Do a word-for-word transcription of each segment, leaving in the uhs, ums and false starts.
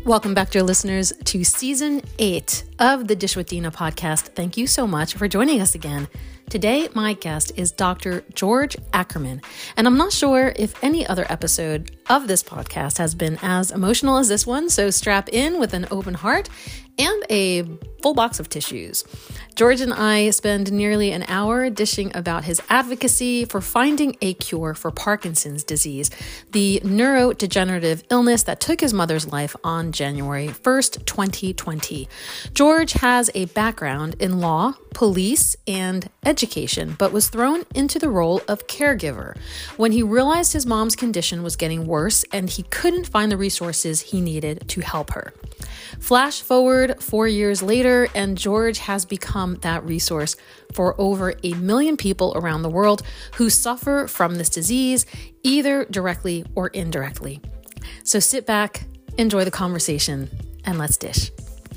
Welcome back, dear listeners, to season eight of the Dish with Dina podcast. Thank you so much for joining us again. Today, my guest is Doctor George Ackerman, and I'm not sure if any other episode of this podcast has been as emotional as this one, so strap in with an open heart and a full box of tissues. George and I spend nearly an hour dishing about his advocacy for finding a cure for Parkinson's disease, the neurodegenerative illness that took his mother's life on January first, twenty twenty. George has a background in law, police, and education, but was thrown into the role of caregiver when he realized his mom's condition was getting worse and he couldn't find the resources he needed to help her. Flash forward four years later, and George has become that resource for over a million people around the world who suffer from this disease, either directly or indirectly. So sit back, enjoy the conversation, and let's dish.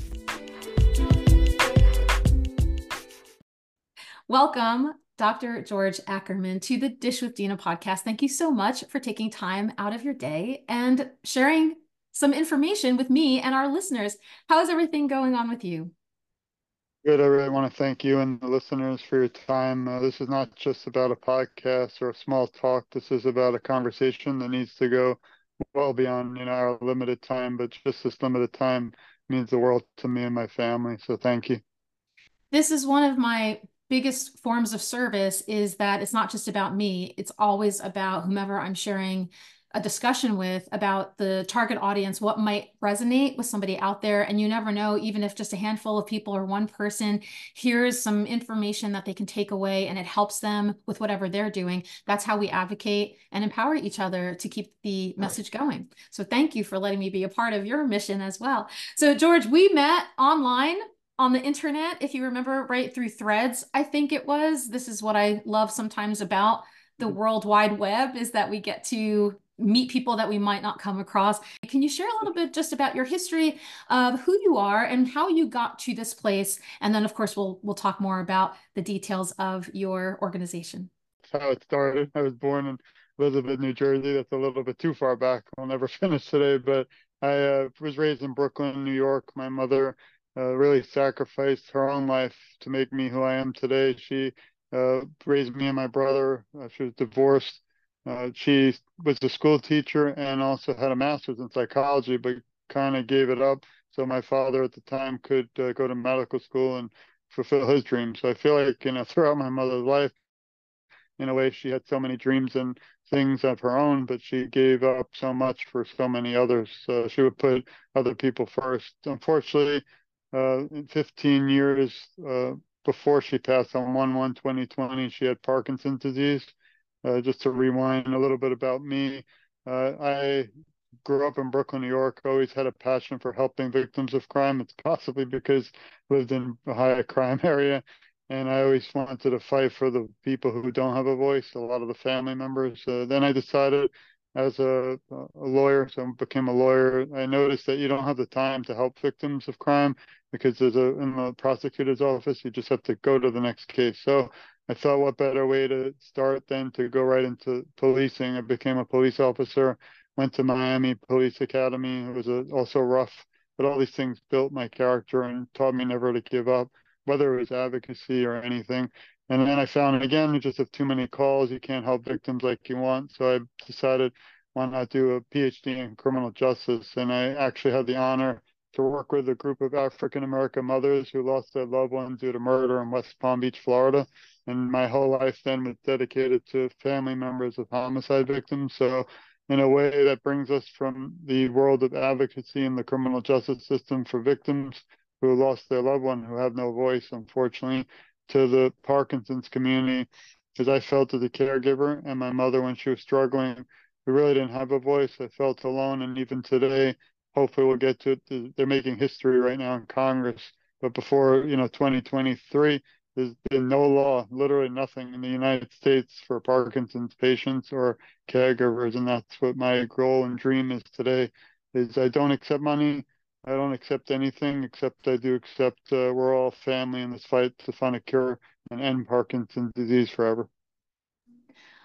Welcome, Doctor George Ackerman, to the Dish with Dina podcast. Thank you so much for taking time out of your day and sharing some information with me and our listeners. How is everything going on with you? Good. I really want to thank you and the listeners for your time. Uh, this is not just about a podcast or a small talk. This is about a conversation that needs to go well beyond, you know, our limited time, but just this limited time means the world to me and my family. So thank you. This is one of my biggest forms of service, is that it's not just about me. It's always about whomever I'm sharing a discussion with, about the target audience, what might resonate with somebody out there. And you never know, even if just a handful of people or one person hears some information that they can take away and it helps them with whatever they're doing. That's how we advocate and empower each other to keep the message going. So thank you for letting me be a part of your mission as well. So George, we met online on the internet, if you remember, right through Threads, I think it was. This is what I love sometimes about the World Wide Web, is that we get to meet people that we might not come across. Can you share a little bit just about your history of who you are and how you got to this place? And then, of course, we'll we'll talk more about the details of your organization. That's how it started. I was born in Elizabeth, New Jersey. That's a little bit too far back. I'll never finish today, but I uh, was raised in Brooklyn, New York. My mother uh, really sacrificed her own life to make me who I am today. She uh, raised me and my brother. Uh, she was divorced. Uh, she was a school teacher and also had a master's in psychology, but kind of gave it up so my father at the time could uh, go to medical school and fulfill his dreams. So I feel like, you know, throughout my mother's life, in a way, she had so many dreams and things of her own, but she gave up so much for so many others. So she would put other people first. Unfortunately, uh, in fifteen years uh, before she passed on one one twenty twenty, she had Parkinson's disease. Uh, just to rewind a little bit about me, uh, I grew up in Brooklyn, New York, always had a passion for helping victims of crime. It's possibly because I lived in a high crime area, and I always wanted to fight for the people who don't have a voice, a lot of the family members. Uh, then I decided as a, a lawyer, so I became a lawyer. I noticed that you don't have the time to help victims of crime because there's a, in the prosecutor's office, you just have to go to the next case. So I thought, what better way to start than to go right into policing. I became a police officer, went to Miami Police Academy. It was a, also rough, but all these things built my character and taught me never to give up, whether it was advocacy or anything. And then I found, again, you just have too many calls. You can't help victims like you want. So I decided, why not do a PhD in criminal justice? And I actually had the honor to work with a group of African-American mothers who lost their loved ones due to murder in West Palm Beach, Florida. And my whole life then was dedicated to family members of homicide victims. So in a way, that brings us from the world of advocacy in the criminal justice system for victims who lost their loved one, who have no voice, unfortunately, to the Parkinson's community, because I felt as a caregiver, and my mother, when she was struggling, we really didn't have a voice. I felt alone, and even today, hopefully we'll get to it. They're making history right now in Congress, but before, you know, twenty twenty-three, there's been no law, literally nothing in the United States for Parkinson's patients or caregivers, and that's what my goal and dream is today. Is I don't accept money. I don't accept anything, except I do accept uh, we're all family in this fight to find a cure and end Parkinson's disease forever.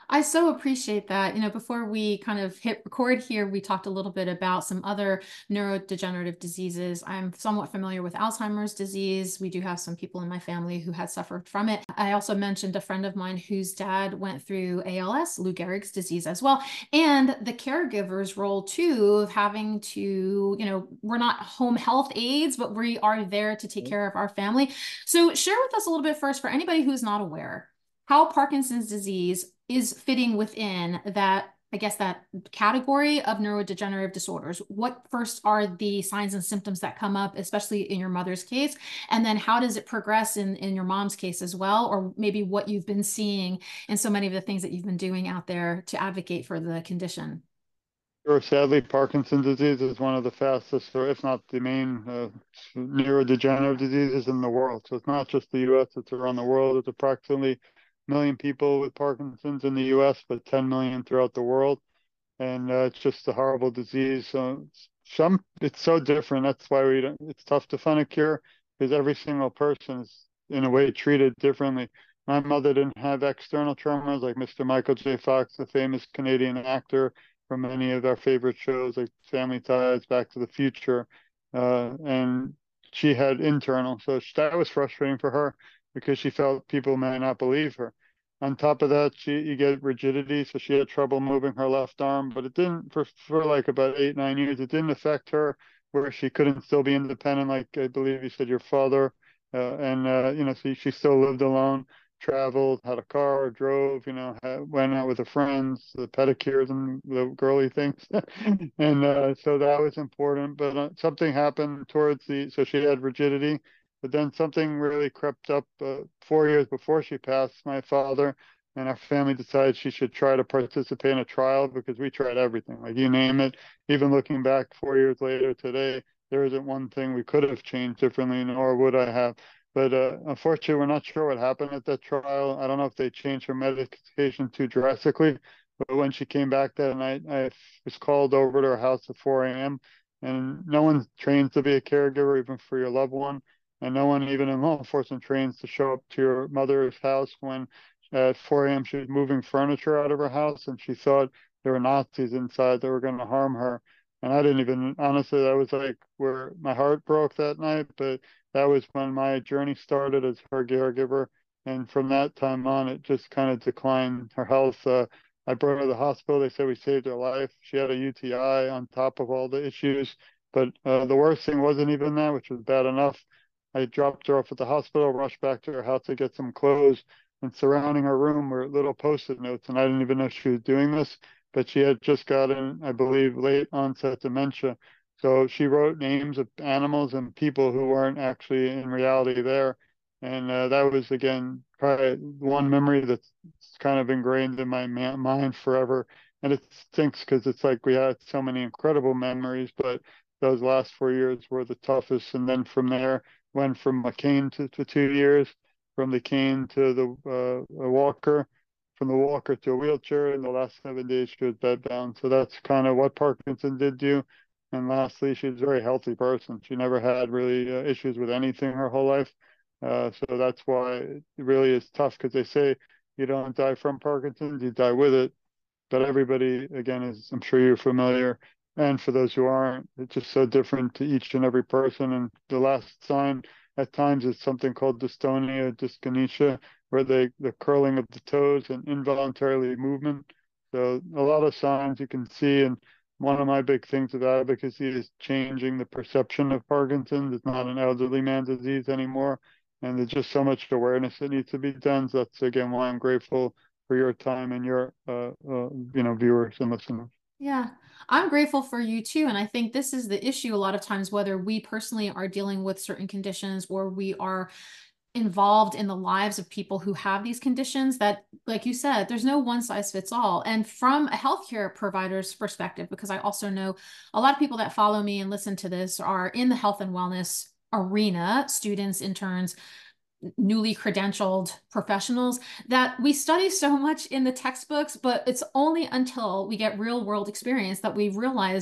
I so appreciate that. You know, before we kind of hit record here, we talked a little bit about some other neurodegenerative diseases. I'm somewhat familiar with Alzheimer's disease. We do have some people in my family who had suffered from it. I also mentioned a friend of mine whose dad went through A L S, Lou Gehrig's disease as well, and the caregiver's role too of having to, you know, we're not home health aides, but we are there to take care of our family. So share with us a little bit first for anybody who's not aware how Parkinson's disease is fitting within that, I guess, that category of neurodegenerative disorders. What first are the signs and symptoms that come up, especially in your mother's case? And then how does it progress in, in your mom's case as well? Or maybe what you've been seeing in so many of the things that you've been doing out there to advocate for the condition? Sure, sadly, Parkinson's disease is one of the fastest, or if not the main, uh, neurodegenerative diseases in the world. So it's not just the U S, it's around the world. There's approximately a million people with Parkinson's in the U S, but ten million throughout the world. And uh, it's just a horrible disease. So some, it's so different. That's why we don't, it's tough to find a cure because every single person is in a way treated differently. My mother didn't have external tremors like Mister Michael J. Fox, the famous Canadian actor from many of our favorite shows like Family Ties, Back to the Future, uh, and she had internal. So that was frustrating for her because she felt people may not believe her. On top of that, she you get rigidity, so she had trouble moving her left arm, but it didn't for for like about eight, nine years. It didn't affect her where she couldn't still be independent, like I believe you said your father, uh, and uh, you know, so she still lived alone, traveled, had a car, drove, you know, had, went out with her friends, the pedicures and the girly things, and uh, so that was important. But uh, something happened towards the, so she had rigidity. But then something really crept up uh, four years before she passed, my father and our family decided she should try to participate in a trial because we tried everything, like you name it. Even looking back four years later today, there isn't one thing we could have changed differently, nor would I have. But uh, unfortunately, we're not sure what happened at that trial. I don't know if they changed her medication too drastically. But when she came back that night, I was called over to her house at four a m and no one's trained to be a caregiver, even for your loved one. And no one, even in law enforcement, trains to show up to your mother's house when at four a m she was moving furniture out of her house and she thought there were Nazis inside that were going to harm her. And I didn't even, honestly, that was like where my heart broke that night. But that was when my journey started as her caregiver. And from that time on, it just kind of declined her health. Uh, I brought her to the hospital. They said we saved her life. She had a U T I on top of all the issues. But uh, the worst thing wasn't even that, which was bad enough. I dropped her off at the hospital, rushed back to her house to get some clothes, and surrounding her room were little post-it notes. And I didn't even know she was doing this, but she had just gotten, I believe, late onset dementia. So she wrote names of animals and people who weren't actually in reality there. And uh, that was, again, probably one memory that's kind of ingrained in my mind forever. And it stinks because it's like we had so many incredible memories, but those last four years were the toughest. And then from there, went from a cane to, to two years, from the cane to the uh, walker, from the walker to a wheelchair. In the last seven days, she was bedbound. So that's kind of what Parkinson did do. And lastly, she's a very healthy person. She never had really uh, issues with anything her whole life. Uh, so that's why it really is tough because they say you don't die from Parkinson's, you die with it. But everybody, again, is I'm sure you're familiar. And for those who aren't, it's just so different to each and every person. And the last sign at times is something called dystonia, dyskinesia, where they the curling of the toes and involuntarily movement. So a lot of signs you can see. And one of my big things of advocacy is changing the perception of Parkinson's. It's not an elderly man's disease anymore. And there's just so much awareness that needs to be done. So that's, again, why I'm grateful for your time and your, uh, uh, you know, viewers and listeners. Yeah, I'm grateful for you too. And I think this is the issue a lot of times, whether we personally are dealing with certain conditions or we are involved in the lives of people who have these conditions, that, like you said, there's no one size fits all. And from a healthcare provider's perspective, because I also know a lot of people that follow me and listen to this are in the health and wellness arena, students, interns, newly credentialed professionals, that we study so much in the textbooks, but it's only until we get real world experience that we realize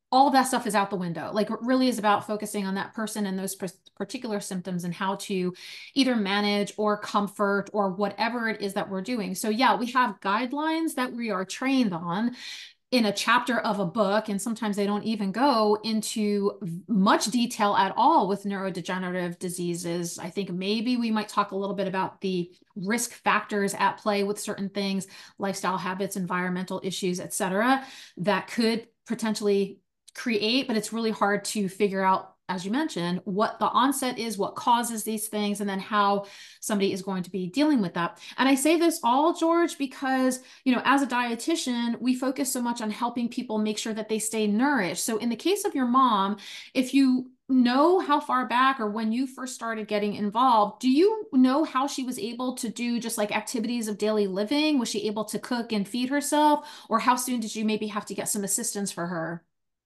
all of that stuff is out the window. Like it really is about focusing on that person and those particular symptoms and how to either manage or comfort or whatever it is that we're doing. So yeah, we have guidelines that we are trained on in a chapter of a book, and sometimes they don't even go into much detail at all with neurodegenerative diseases. I think maybe we might talk a little bit about the risk factors at play with certain things, lifestyle habits, environmental issues, et cetera, that could potentially create, but it's really hard to figure out, as you mentioned, what the onset is, what causes these things, and then how somebody is going to be dealing with that. And I say this all, George, because, you know, as a dietitian, we focus so much on helping people make sure that they stay nourished. So in the case of your mom, if you know how far back or when you first started getting involved, do you know how she was able to do just like activities of daily living? Was she able to cook and feed herself? Or how soon did you maybe have to get some assistance for her?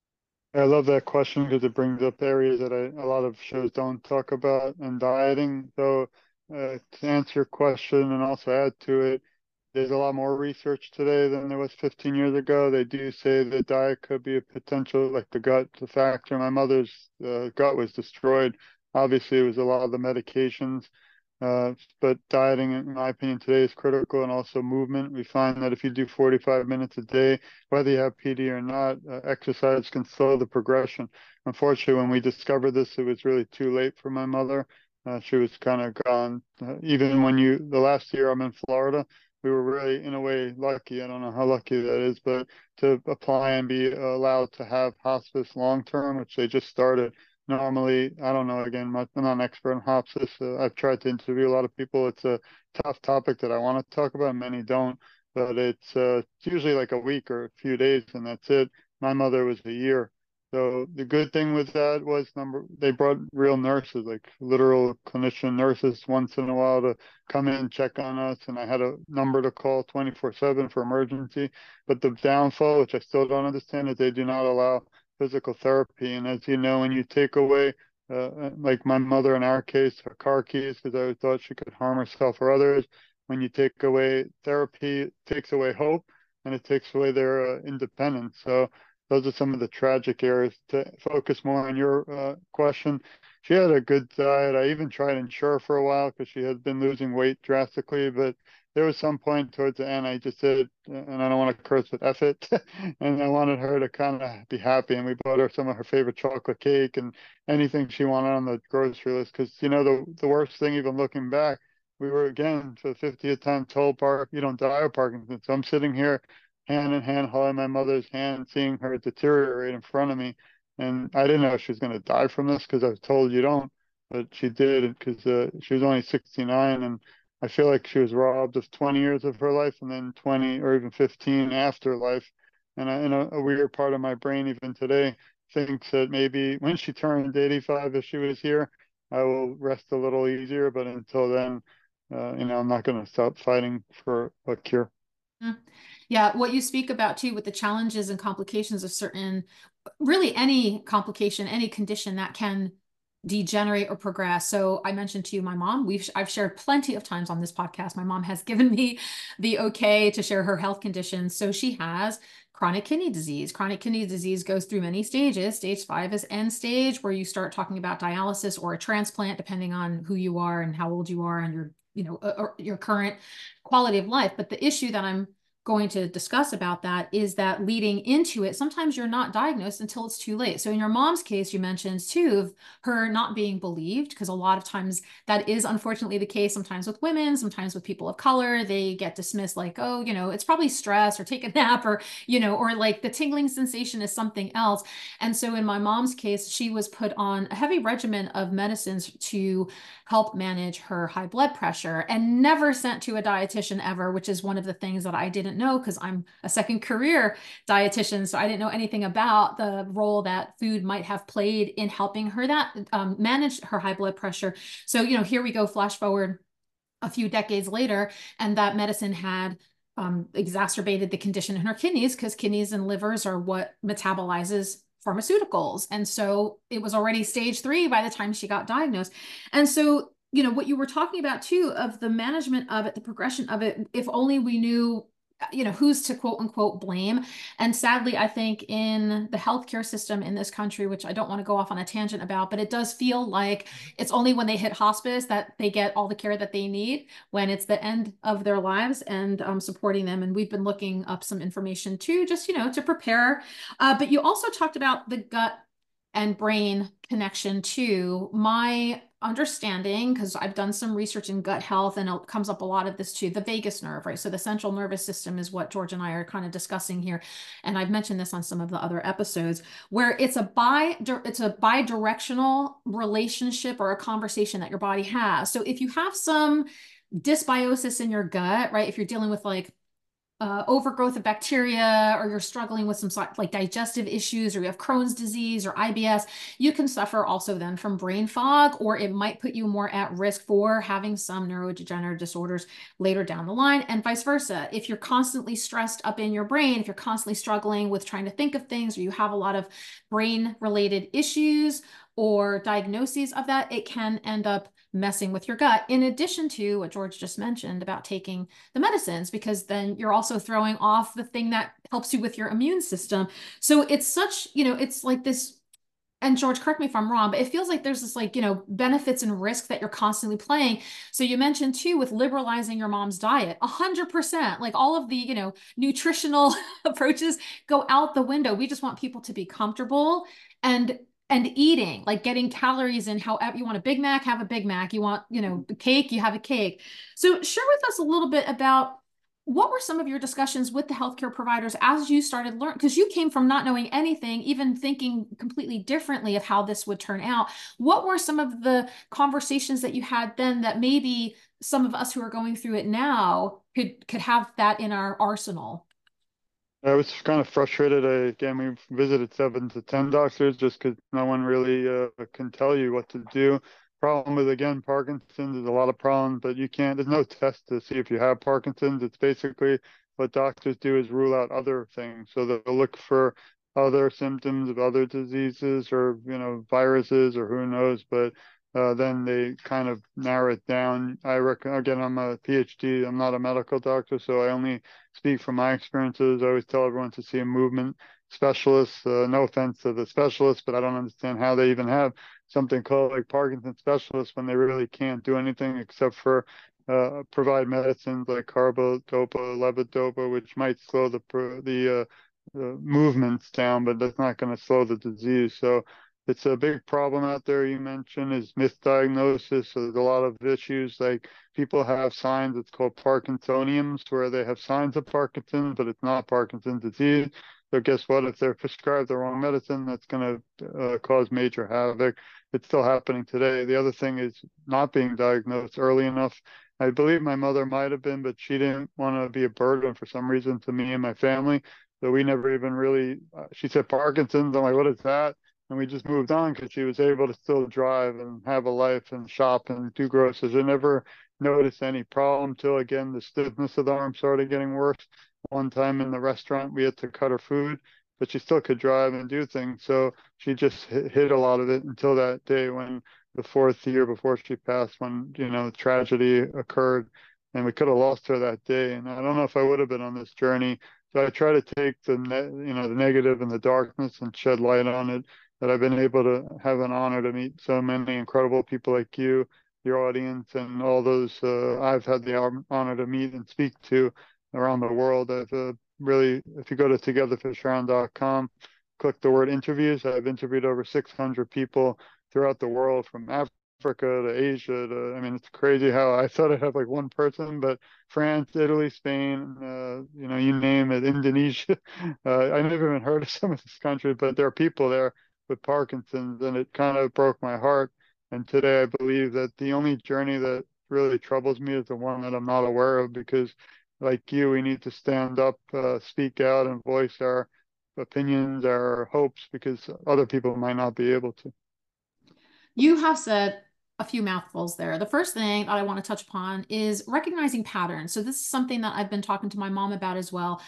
I love that question because it brings up areas that I, a lot of shows don't talk about in dieting. So, uh, to answer your question and also add to it, there's a lot more research today than there was fifteen years ago. They do say that diet could be a potential, like the gut, the factor. My mother's uh, gut was destroyed. Obviously, it was a lot of the medications. Uh, but dieting, in my opinion, today is critical, and also movement. We find that if you do forty-five minutes a day, whether you have P D or not, uh, exercise can slow the progression. Unfortunately, when we discovered this, it was really too late for my mother. Uh, she was kind of gone. Uh, even when you, the last year I'm in Florida, we were really, in a way, lucky. I don't know how lucky that is, but to apply and be allowed to have hospice long term, which they just started. Normally, I don't know, again, I'm not an expert in hospice. Uh, I've tried to interview a lot of people. It's a tough topic that I want to talk about. Many don't, but it's, uh, it's usually like a week or a few days, and that's it. My mother was a year. So the good thing with that was, number, they brought real nurses, like literal clinician nurses once in a while to come in, check on us. And I had a number to call twenty-four seven for emergency. But the downfall, which I still don't understand, is they do not allow physical therapy. And as you know, when you take away, uh, like my mother in our case, her car keys, because I thought she could harm herself or others, when you take away therapy, it takes away hope, and it takes away their uh, independence. So those are some of the tragic areas. To focus more on your uh, question, she had a good diet. I even tried Ensure for a while because she had been losing weight drastically, but there was some point towards the end I just said, and I don't want to curse, but F it. And I wanted her to kind of be happy. And we bought her some of her favorite chocolate cake and anything she wanted on the grocery list. Because, you know, the, the worst thing, even looking back, we were, again, for the fiftieth time told, Park, you don't die of Parkinson's. So I'm sitting here hand in hand, holding my mother's hand, seeing her deteriorate in front of me. And I didn't know she was going to die from this because I was told you don't. But she did, because uh, she was only sixty-nine, and I feel like she was robbed of twenty years of her life and then twenty or even fifteen after life. And I, in a, a weird part of my brain, even today, thinks that maybe when she turned eighty-five, if she was here, I will rest a little easier. But until then, uh, you know, I'm not going to stop fighting for a cure. Yeah, what you speak about too with the challenges and complications of certain, really any complication, any condition that can degenerate or progress. So I mentioned to you, my mom, we've, I've shared plenty of times on this podcast. My mom has given me the okay to share her health conditions. So she has chronic kidney disease. Chronic kidney disease goes through many stages. Stage five is end stage, where you start talking about dialysis or a transplant, depending on who you are and how old you are and your, you know, or your current quality of life. But the issue that I'm going to discuss about that is that leading into it, sometimes you're not diagnosed until it's too late. So in your mom's case, you mentioned too of her not being believed, because a lot of times that is unfortunately the case, sometimes with women, sometimes with people of color. They get dismissed like, oh, you know, it's probably stress, or take a nap, or, you know, or like the tingling sensation is something else. And so in my mom's case, she was put on a heavy regimen of medicines to help manage her high blood pressure, and never sent to a dietitian ever, which is one of the things that I didn't know, because I'm a second career dietitian. So I didn't know anything about the role that food might have played in helping her that um, manage her high blood pressure. So, you know, here we go, flash forward a few decades later, and that medicine had um, exacerbated the condition in her kidneys, because kidneys and livers are what metabolizes pharmaceuticals. And so it was already stage three by the time she got diagnosed. And so, you know, what you were talking about too, of the management of it, the progression of it, if only we knew you know, who's to quote unquote blame. And sadly, I think in the healthcare system in this country, which I don't want to go off on a tangent about, but it does feel like it's only when they hit hospice that they get all the care that they need, when it's the end of their lives, and um, supporting them. And we've been looking up some information too, just, you know, to prepare. Uh, but you also talked about the gut and brain connection too. My understanding, because I've done some research in gut health and it comes up a lot of this too, the vagus nerve, right? So the central nervous system is what George and I are kind of discussing here. And I've mentioned this on some of the other episodes, where it's a bi it's a bi-directional relationship or a conversation that your body has. So if you have some dysbiosis in your gut, right? If you're dealing with like uh, overgrowth of bacteria, or you're struggling with some sort like digestive issues, or you have Crohn's disease or I B S, you can suffer also then from brain fog, or it might put you more at risk for having some neurodegenerative disorders later down the line, and vice versa. If you're constantly stressed up in your brain, if you're constantly struggling with trying to think of things, or you have a lot of brain related issues or diagnoses of that, it can end up messing with your gut, in addition to what George just mentioned about taking the medicines, because then you're also throwing off the thing that helps you with your immune system. So it's such, you know, it's like this, and George, correct me if I'm wrong, but it feels like there's this like, you know, benefits and risks that you're constantly playing. So you mentioned too, with liberalizing your mom's diet, a hundred percent, like all of the, you know, nutritional approaches go out the window. We just want people to be comfortable and and eating, like getting calories in. However you want a Big Mac, have a Big Mac. You want, you know, cake, you have a cake. So share with us a little bit about what were some of your discussions with the healthcare providers as you started learning, because you came from not knowing anything, even thinking completely differently of how this would turn out. What were some of the conversations that you had then that maybe some of us who are going through it now could could have that in our arsenal? I was kind of frustrated. I, again, we visited seven to ten doctors just because no one really uh, can tell you what to do. Problem with, again, Parkinson's, there's a lot of problems, but you can't, there's no test to see if you have Parkinson's. It's basically what doctors do is rule out other things. So they'll look for other symptoms of other diseases, or, you know, viruses, or who knows, but uh, then they kind of narrow it down. I reckon, again, I'm a PhD, I'm not a medical doctor, so I only speak from my experiences. I always tell everyone to see a movement specialist. Uh, no offense to the specialists, but I don't understand how they even have something called like Parkinson's specialists when they really can't do anything except for uh, provide medicines like carbidopa, levodopa, which might slow the the, uh, the movements down, but that's not going to slow the disease. So it's a big problem out there. You mentioned is misdiagnosis. So there's a lot of issues, like people have signs, it's called Parkinsonians, where they have signs of Parkinson's, but it's not Parkinson's disease. So guess what? If they're prescribed the wrong medicine, that's going to uh, cause major havoc. It's still happening today. The other thing is not being diagnosed early enough. I believe my mother might have been, but she didn't want to be a burden for some reason to me and my family. So we never even really, uh, she said Parkinson's. I'm like, what is that? And we just moved on because she was able to still drive and have a life and shop and do groceries. I never noticed any problem till, again, the stiffness of the arm started getting worse. One time in the restaurant, we had to cut her food, but she still could drive and do things. So she just hit, hit a lot of it until that day when the fourth year before she passed, when, you know, tragedy occurred, and we could have lost her that day. And I don't know if I would have been on this journey. So I try to take the, ne- you know, the negative and the darkness and shed light on it. That I've been able to have an honor to meet so many incredible people like you, your audience, and all those uh, I've had the honor to meet and speak to around the world. I've uh, really, if you go to together fish around dot com, click the word interviews. I've interviewed over six hundred people throughout the world, from Africa to Asia to, I mean, it's crazy how I thought I'd have like one person, but France, Italy, Spain, uh, you know, you name it, Indonesia. Uh, I never even heard of some of these countries, but there are people there with Parkinson's, and it kind of broke my heart. And today I believe that the only journey that really troubles me is the one that I'm not aware of, because like you, we need to stand up, uh, speak out, and voice our opinions, our hopes, because other people might not be able to. You have said a few mouthfuls there. The first thing that I want to touch upon is recognizing patterns. So this is something that I've been talking to my mom about as well.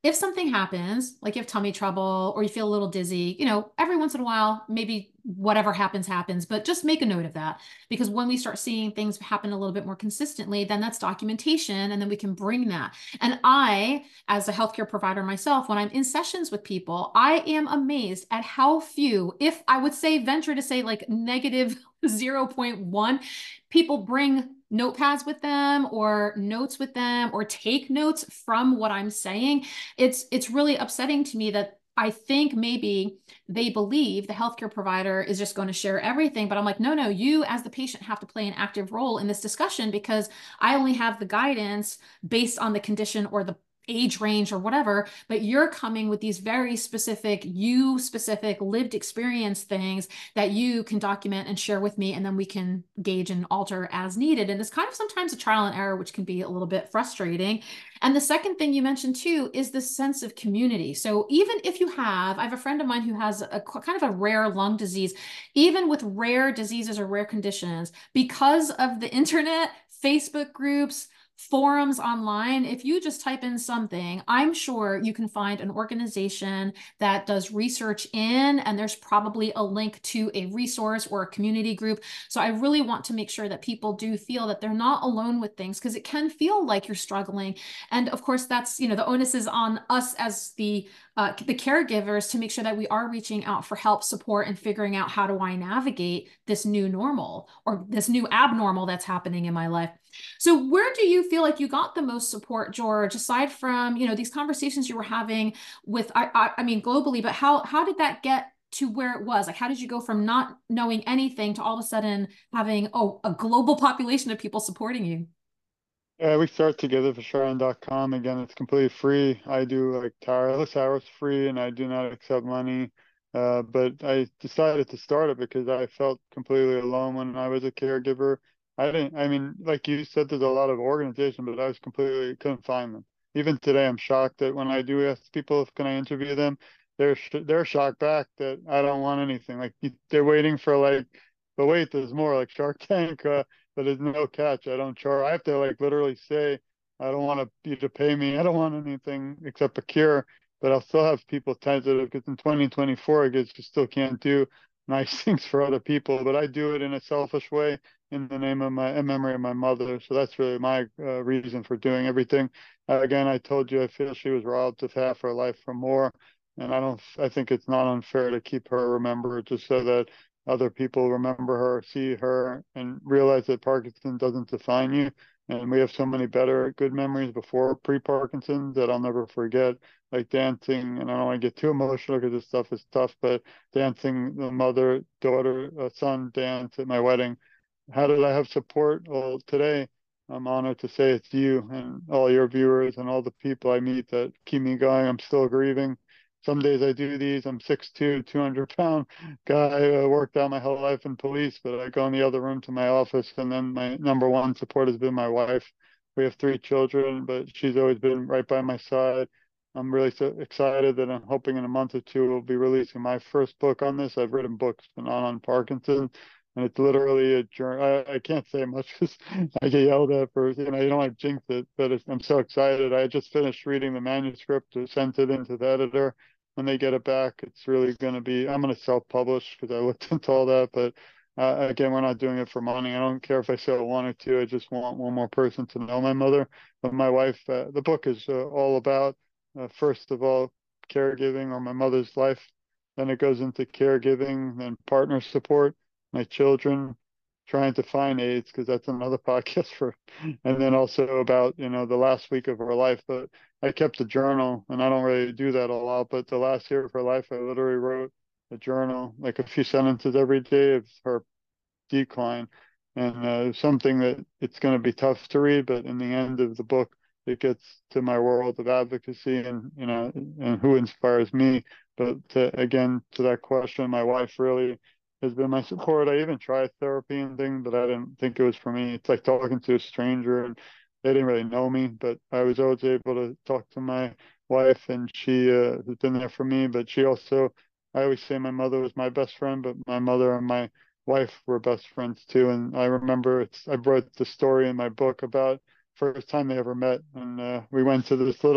if something happens, like you have tummy trouble or you feel a little dizzy, you know, every once in a while, maybe whatever happens, happens, but just make a note of that. Because when we start seeing things happen a little bit more consistently, then that's documentation and then we can bring that. And I, as a healthcare provider myself, when I'm in sessions with people, I am amazed at how few, if I would say venture to say like negative zero point one, people bring notepads with them or notes with them or take notes from what I'm saying. It's it's really upsetting to me that I think maybe they believe the healthcare provider is just going to share everything. But I'm like, no, no, you as the patient have to play an active role in this discussion because I only have the guidance based on the condition or the age range or whatever, but you're coming with these very specific, you specific lived experience things that you can document and share with me, and then we can gauge and alter as needed. And it's kind of sometimes a trial and error, which can be a little bit frustrating. And the second thing you mentioned too is the sense of community. So even if you have, I have a friend of mine who has a kind of a rare lung disease, even with rare diseases or rare conditions, because of the internet, Facebook groups, forums online, if you just type in something, I'm sure you can find an organization that does research in, and there's probably a link to a resource or a community group. So I really want to make sure that people do feel that they're not alone with things, because it can feel like you're struggling. And of course, that's, you know, the onus is on us as the uh, the caregivers to make sure that we are reaching out for help, support, and figuring out how do I navigate this new normal or this new abnormal that's happening in my life. So where do you feel like you got the most support, George, aside from, you know, these conversations you were having with, I, I, I mean, globally, but how, how did that get to where it was? Like, how did you go from not knowing anything to all of a sudden having, oh, a global population of people supporting you? Yeah, we start together for Chardon dot com. Again, it's completely free. I do like tireless hours free and I do not accept money. Uh, but I decided to start it because I felt completely alone when I was a caregiver. I didn't, I mean, like you said, there's a lot of organization, but I was completely couldn't find them. Even today, I'm shocked that when I do ask people if can I interview them, they're sh they're shocked back that I don't want anything. Like they're waiting for like, but wait, there's more like Shark Tank. Uh, but there's no catch. I don't charge. I have to like literally say, I don't want to you to pay me. I don't want anything except a cure. But I'll still have people tentative because in twenty twenty-four, I guess you still can't do nice things for other people. But I do it in a selfish way in the name of my in memory of my mother. So that's really my uh, reason for doing everything. Uh, again, I told you I feel she was robbed of half her life or more. And I don't, I think it's not unfair to keep her remembered just so that other people remember her, see her, and realize that Parkinson doesn't define you. And we have so many better good memories before pre-Parkinson that I'll never forget, like dancing. And I don't want to get too emotional because this stuff is tough, but dancing the mother, daughter, uh, son dance at my wedding. How did I have support? Well, today I'm honored to say it's you and all your viewers and all the people I meet that keep me going. I'm still grieving. Some days I do these. I'm six two, two hundred pound guy. I worked out my whole life in police, but I go in the other room to my office, and then my number one support has been my wife. We have three children, but she's always been right by my side. I'm really so excited that I'm hoping in a month or two we'll be releasing my first book on this. I've written books, but not on Parkinson, and it's literally a journey. I, I can't say much because I get yelled at for, you know, you don't want to jinx it, but it's, I'm so excited. I just finished reading the manuscript, sent it into the editor. When they get it back, it's really going to be, I'm going to self-publish because I looked into all that. But uh, again, we're not doing it for money. I don't care if I sell one or two. I just want one more person to know my mother. But my wife, uh, the book is uh, all about, uh, first of all, caregiving or my mother's life. Then it goes into caregiving, then partner support, my children, trying to find AIDS because that's another podcast for, and then also about, you know, the last week of her life. But I kept a journal, and I don't really do that a lot. But the last year of her life, I literally wrote a journal, like a few sentences every day of her decline, and uh, something that it's going to be tough to read. But in the end of the book, it gets to my world of advocacy, and you know, and who inspires me. But to, again, to that question, my wife really has been my support. I even tried therapy and things, but I didn't think it was for me. It's like talking to a stranger, and they didn't really know me, but I was always able to talk to my wife, and she uh, has been there for me. But she also, I always say my mother was my best friend, but my mother and my wife were best friends too. And I remember it's, I wrote the story in my book about first time they ever met, and uh, we went to this little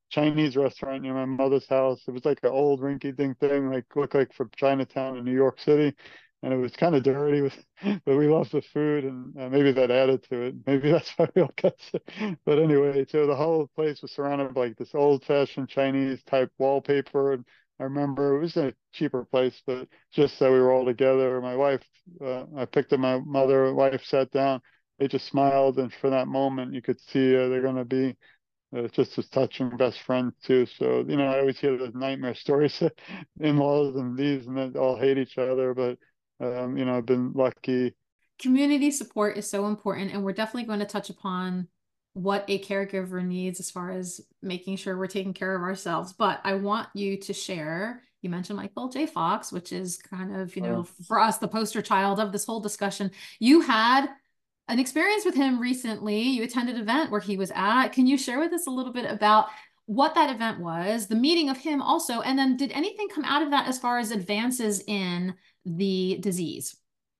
Chinese restaurant near my mother's house. It was like an old rinky-dink thing, like looked like from Chinatown in New York City, and it was kind of dirty, with, but we loved the food, and uh, maybe that added to it. Maybe that's why we all got sick. But anyway, so the whole place was surrounded by like this old-fashioned Chinese type wallpaper. And I remember it was a cheaper place, but just that we were all together. My wife, uh, I picked up my mother, wife sat down. They just smiled, and for that moment, you could see uh, they're going to be uh, just as touching best friends too. So, you know, I always hear those nightmare stories, in-laws and these, and they all hate each other. But, um, you know, I've been lucky. Community support is so important, and we're definitely going to touch upon what a caregiver needs as far as making sure we're taking care of ourselves. But I want you to share, you mentioned Michael J. Fox, which is kind of, you know, Uh, for us, the poster child of this whole discussion. You had an experience with him recently. You attended an event where he was at. Can you share with us a little bit about what that event was, the meeting of him also, and then did anything come out of that as far as advances in the disease?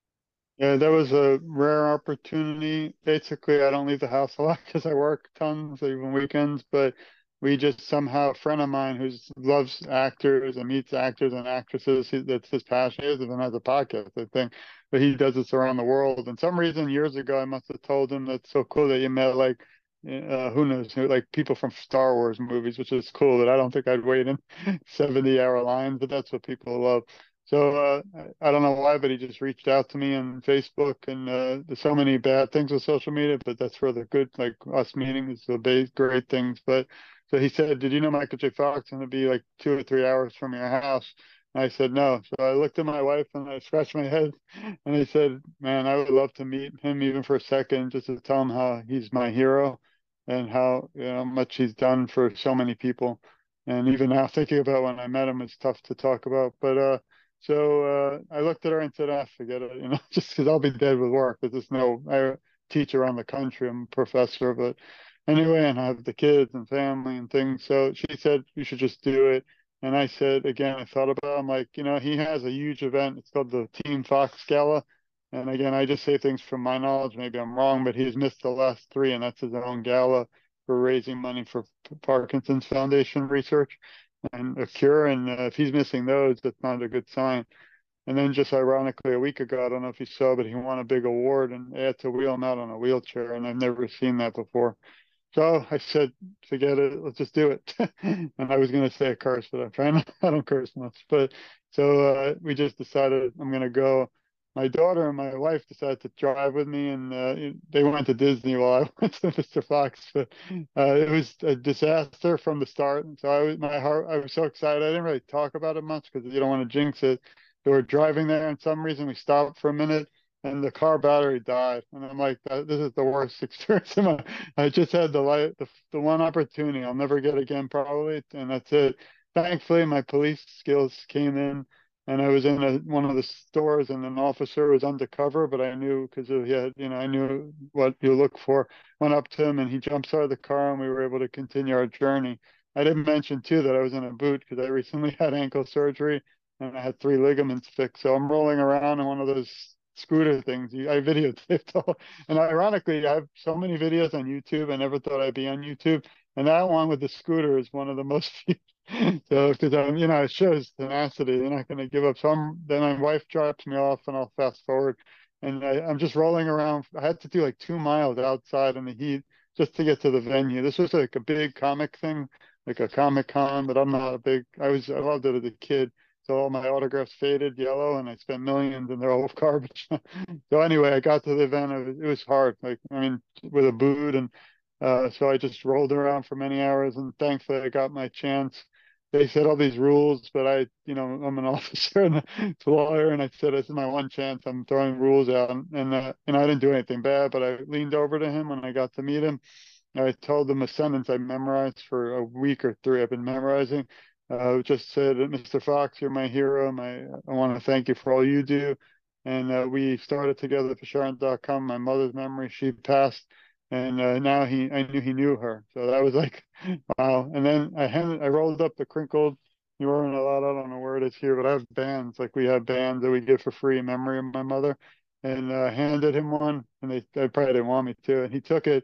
yeah, that was a rare opportunity. Basically, I don't leave the house a lot because I work tons, even weekends. But we just somehow, a friend of mine who loves actors and meets actors and actresses, he, that's his passion, is, and has a podcast, I think. But he does this around the world. And some reason years ago, I must have told him that's so cool that you met like uh, who knows who, like people from Star Wars movies, which is cool. That I don't think I'd wait in seventy hour lines, but that's what people love. So uh, I I don't know why, but he just reached out to me on Facebook, and uh, there's so many bad things with social media, but that's for the good. Like us meeting is the big, great things. But so he said, "Did you know Michael J. Fox is going to be like two or three hours from your house?" And I said, "No." So I looked at my wife and I scratched my head, and I said, "Man, I would love to meet him even for a second, just to tell him how he's my hero, and how, you know, much he's done for so many people." And even now, thinking about when I met him, it's tough to talk about, but. uh so uh, I looked at her and said, "Ah, forget it, you know, just because I'll be dead with work. There's just no, I teach around the country. I'm a professor, but anyway, and I have the kids and family and things." So she said, "You should just do it." And I said, again, I thought about it. I'm like, you know, he has a huge event. It's called the Team Fox Gala. And again, I just say things from my knowledge. Maybe I'm wrong, but he's missed the last three, and that's his own gala for raising money for Parkinson's Foundation research and a cure. And uh, if he's missing those, that's not a good sign. And then just ironically, a week ago, I don't know if you saw, but he won a big award, and they had to wheel him out on a wheelchair. And I've never seen that before. So I said, forget it, let's just do it. And I was going to say a curse, but I'm trying not, I don't curse much. But so uh, we just decided I'm going to go. My daughter and my wife decided to drive with me, and uh, they went to Disney while I went to Mister Fox. But uh, it was a disaster from the start. And so I was, my heart, I was so excited. I didn't really talk about it much because you don't want to jinx it. They were driving there, and some reason we stopped for a minute, and the car battery died. And I'm like, this is the worst experience of my. I just had the light, the, the one opportunity I'll never get again, probably, and that's it. Thankfully, my police skills came in, and I was in a, one of the stores, and an officer was undercover, but I knew because he had, you know, I knew what you look for. Went up to him, and he jumps out of the car, and we were able to continue our journey. I didn't mention too that I was in a boot because I recently had ankle surgery, and I had three ligaments fixed. So I'm rolling around in one of those scooter things. I videotaped all, and ironically, I have so many videos on YouTube. I never thought I'd be on YouTube, and that one with the scooter is one of the most viewed. So because I'm, you know, it shows tenacity. They're not going to give up. So I'm, then my wife drops me off, and I'll fast forward, and I, I'm just rolling around. I had to do like two miles outside in the heat just to get to the venue. This was like a big comic thing, like a Comic Con, but I'm not a big. I was I loved it as a kid. So all my autographs faded yellow, and I spent millions, and they're all garbage. So anyway, I got to the event. It was, it was hard. Like, I mean, with a boot, and uh, so I just rolled around for many hours, and thankfully I got my chance. They said all these rules, but I, you know, I'm an officer and a lawyer, and I said, "This is my one chance. I'm throwing rules out," and and, uh, and I didn't do anything bad, but I leaned over to him when I got to meet him. I told him a sentence I memorized for a week or three. I've been memorizing. Uh, just said, "Mister Fox, you're my hero. My, I want to thank you for all you do." And uh, we started together for Sharon dot com. My mother's memory, she passed, and uh, now he, I knew he knew her. So that was like, wow. And then I handed, I rolled up the crinkled. You weren't allowed. I don't know where it is here, but I have bands. Like we have bands that we give for free in memory of my mother, and uh, handed him one. And they, they probably didn't want me to, and he took it.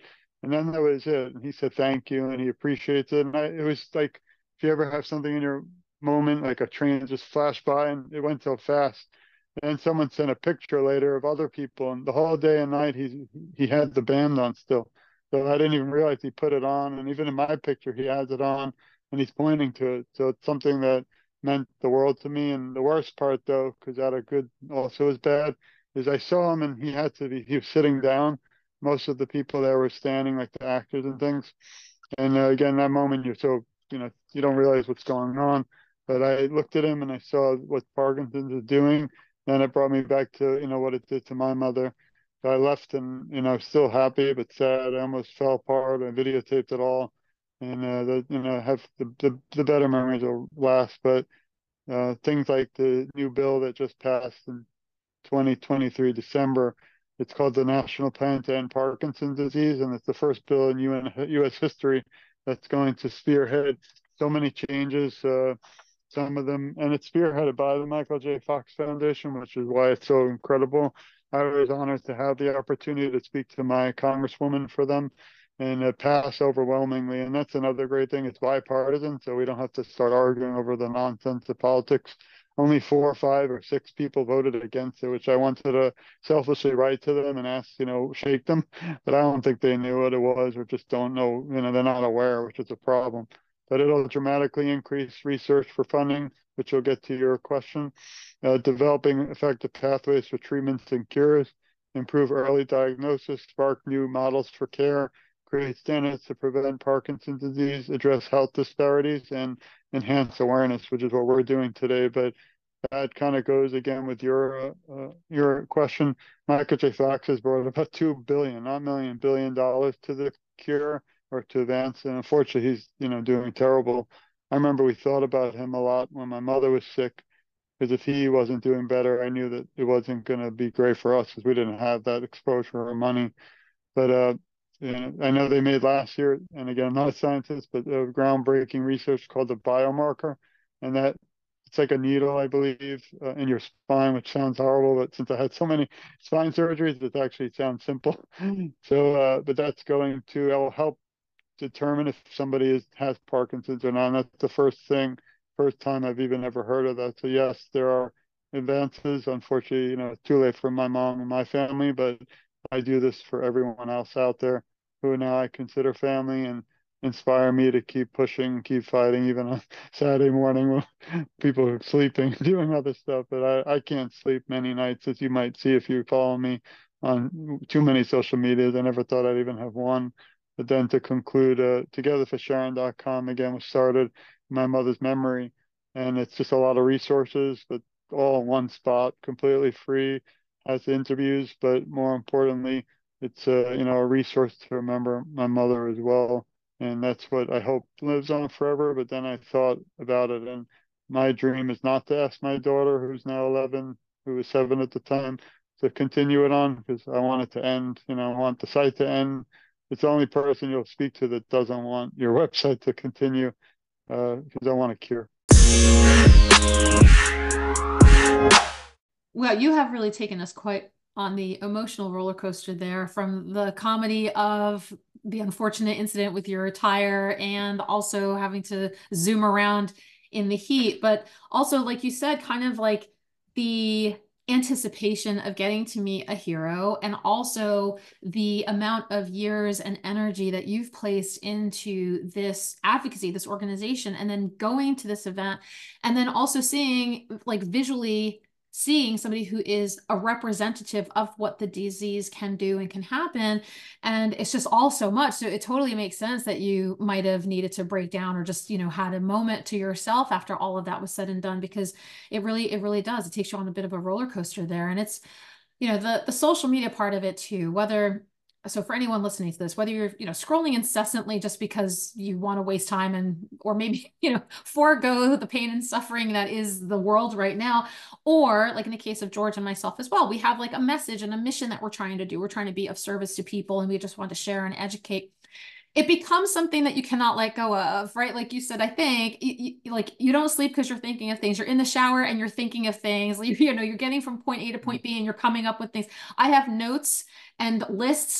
And then that was it. And he said thank you, and he appreciates it. And I, it was like, if you ever have something in your moment, like a train just flashed by and it went so fast. And then someone sent a picture later of other people, and the whole day and night he he had the band on still. So I didn't even realize he put it on. And even in my picture, he has it on, and he's pointing to it. So it's something that meant the world to me. And the worst part, though, because that a good also is bad, is I saw him and he had to be he was sitting down. Most of the people there were standing, like the actors and things. And uh, again, that moment you're so, you know, you don't realize what's going on. But I looked at him and I saw what Parkinson's is doing, and it brought me back to, you know, what it did to my mother. So I left and, you know, still happy but sad. I almost fell apart. I videotaped it all, and uh, the, you know, have the, the the better memories will last. But uh, things like the new bill that just passed in twenty twenty-three December. It's called the National Plan to End Parkinson's Disease, and it's the first bill in U S history that's going to spearhead so many changes. Uh, some of them, and it's spearheaded by the Michael J. Fox Foundation, which is why it's so incredible. I was honored to have the opportunity to speak to my congresswoman for them, and it passed overwhelmingly. And that's another great thing. It's bipartisan, so we don't have to start arguing over the nonsense of politics. Only four or five or six people voted against it, which I wanted to selfishly write to them and ask, you know, shake them. But I don't think they knew what it was, or just don't know, you know, they're not aware, which is a problem. But it'll dramatically increase research for funding, which will get to your question. Uh, developing effective pathways for treatments and cures, improve early diagnosis, spark new models for care, create standards to prevent Parkinson's disease, address health disparities, and enhance awareness, which is what we're doing today. But that kind of goes again with your uh, uh, your question. Michael J. Fox has brought about two billion, not million, billion dollars to the cure or to advance, and unfortunately, he's you know doing terrible. I remember we thought about him a lot when my mother was sick, because if he wasn't doing better, I knew that it wasn't going to be great for us because we didn't have that exposure or money. But uh, you know, I know they made last year, and again, I'm not a scientist, but uh, groundbreaking research called the biomarker, and that it's like a needle, I believe, uh, in your spine, which sounds horrible, but since I had so many spine surgeries, it actually sounds simple. So, uh, but that's going to it will help determine if somebody is, has Parkinson's or not. And that's the first thing, first time I've even ever heard of that. So yes, there are advances. Unfortunately, you know, it's too late for my mom and my family, but I do this for everyone else out there who now I consider family and inspire me to keep pushing, keep fighting, even on Saturday morning when people are sleeping, doing other stuff. But I, I can't sleep many nights, as you might see if you follow me on too many social medias. I never thought I'd even have one. But then to conclude, uh, together for sharon dot com again was started in my mother's memory. And it's just a lot of resources, but all in one spot, completely free, has interviews, but more importantly, it's a, you know, a resource to remember my mother as well. And that's what I hope lives on forever. But then I thought about it, and my dream is not to ask my daughter, who's now eleven, who was seven at the time, to continue it on, because I want it to end. You know, I want the site to end. It's the only person you'll speak to that doesn't want your website to continue, uh, because I want a cure. Well, you have really taken us quite on the emotional roller coaster there, from the comedy of the unfortunate incident with your tire and also having to zoom around in the heat, but also, like you said, kind of like the anticipation of getting to meet a hero, and also the amount of years and energy that you've placed into this advocacy, this organization, and then going to this event, and then also seeing, like, visually seeing somebody who is a representative of what the disease can do and can happen. And it's just all so much. So it totally makes sense that you might have needed to break down, or just, you know, had a moment to yourself after all of that was said and done, because it really, it really does. It takes you on a bit of a roller coaster there. And it's, you know, the, the social media part of it too, whether, so for anyone listening to this, whether you're, you know, scrolling incessantly just because you want to waste time, and, or maybe, you know, forego the pain and suffering that is the world right now, or like in the case of George and myself as well, we have like a message and a mission that we're trying to do. We're trying to be of service to people, and we just want to share and educate. It becomes something that you cannot let go of, right? Like you said, I think, you, you, like you don't sleep because you're thinking of things. You're in the shower and you're thinking of things. You, you know, you're getting from point A to point B, and you're coming up with things. I have notes and lists